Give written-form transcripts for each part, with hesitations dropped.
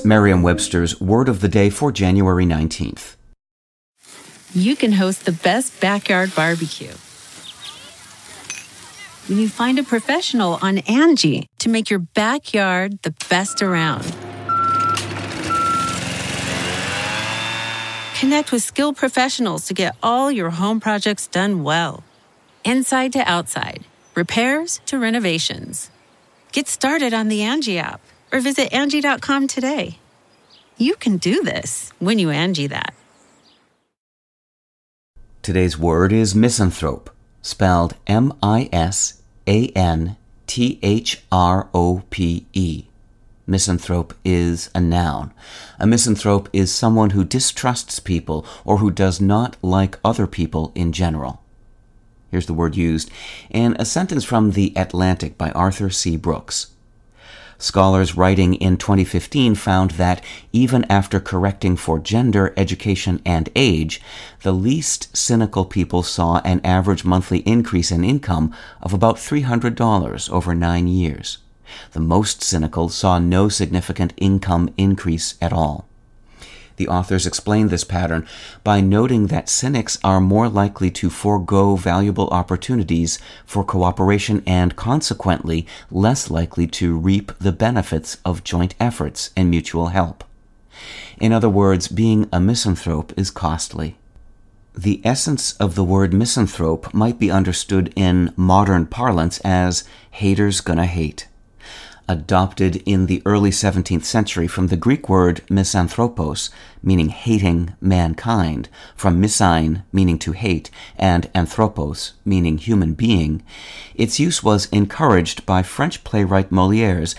Merriam-Webster's Word of the Day for January 19th. You can host the best backyard barbecue when you find a professional on Angie to make your backyard the best around. Connect with skilled professionals to get all your home projects done well. Inside to outside, repairs to renovations. Get started on the Angie app or visit Angie.com today. You can do this when you Angie that. Today's word is misanthrope, spelled M-I-S-A-N-T-H-R-O-P-E. Misanthrope is a noun. A misanthrope is someone who distrusts people or who does not like other people in general. Here's the word used in a sentence from The Atlantic by Arthur C. Brooks. Scholars writing in 2015 found that even after correcting for gender, education, and age, the least cynical people saw an average monthly increase in income of about $300 over 9 years. The most cynical saw no significant income increase at all. The authors explained this pattern by noting that cynics are more likely to forego valuable opportunities for cooperation and consequently less likely to reap the benefits of joint efforts and mutual help. In other words, being a misanthrope is costly. The essence of the word misanthrope might be understood in modern parlance as haters gonna hate. Adopted in the early 17th century from the Greek word misanthropos, meaning hating mankind, from misain, meaning to hate, and anthropos, meaning human being, its use was encouraged by French playwright Molière's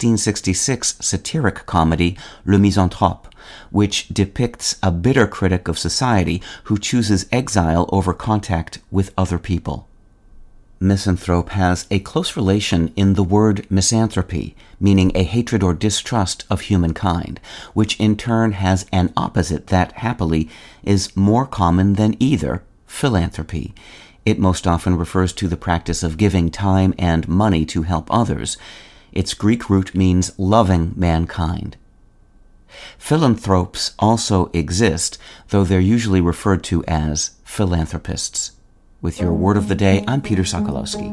1666 satiric comedy Le Misanthrope, which depicts a bitter critic of society who chooses exile over contact with other people. Misanthrope has a close relation in the word misanthropy, meaning a hatred or distrust of humankind, which in turn has an opposite that, happily, is more common than either, philanthropy. It most often refers to the practice of giving time and money to help others. Its Greek root means loving mankind. Philanthropes also exist, though they're usually referred to as philanthropists. With your Word of the Day, I'm Peter Sokolowski.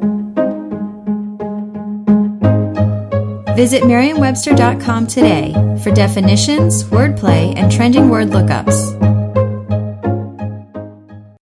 Visit Merriam-Webster.com today for definitions, wordplay, and trending word lookups.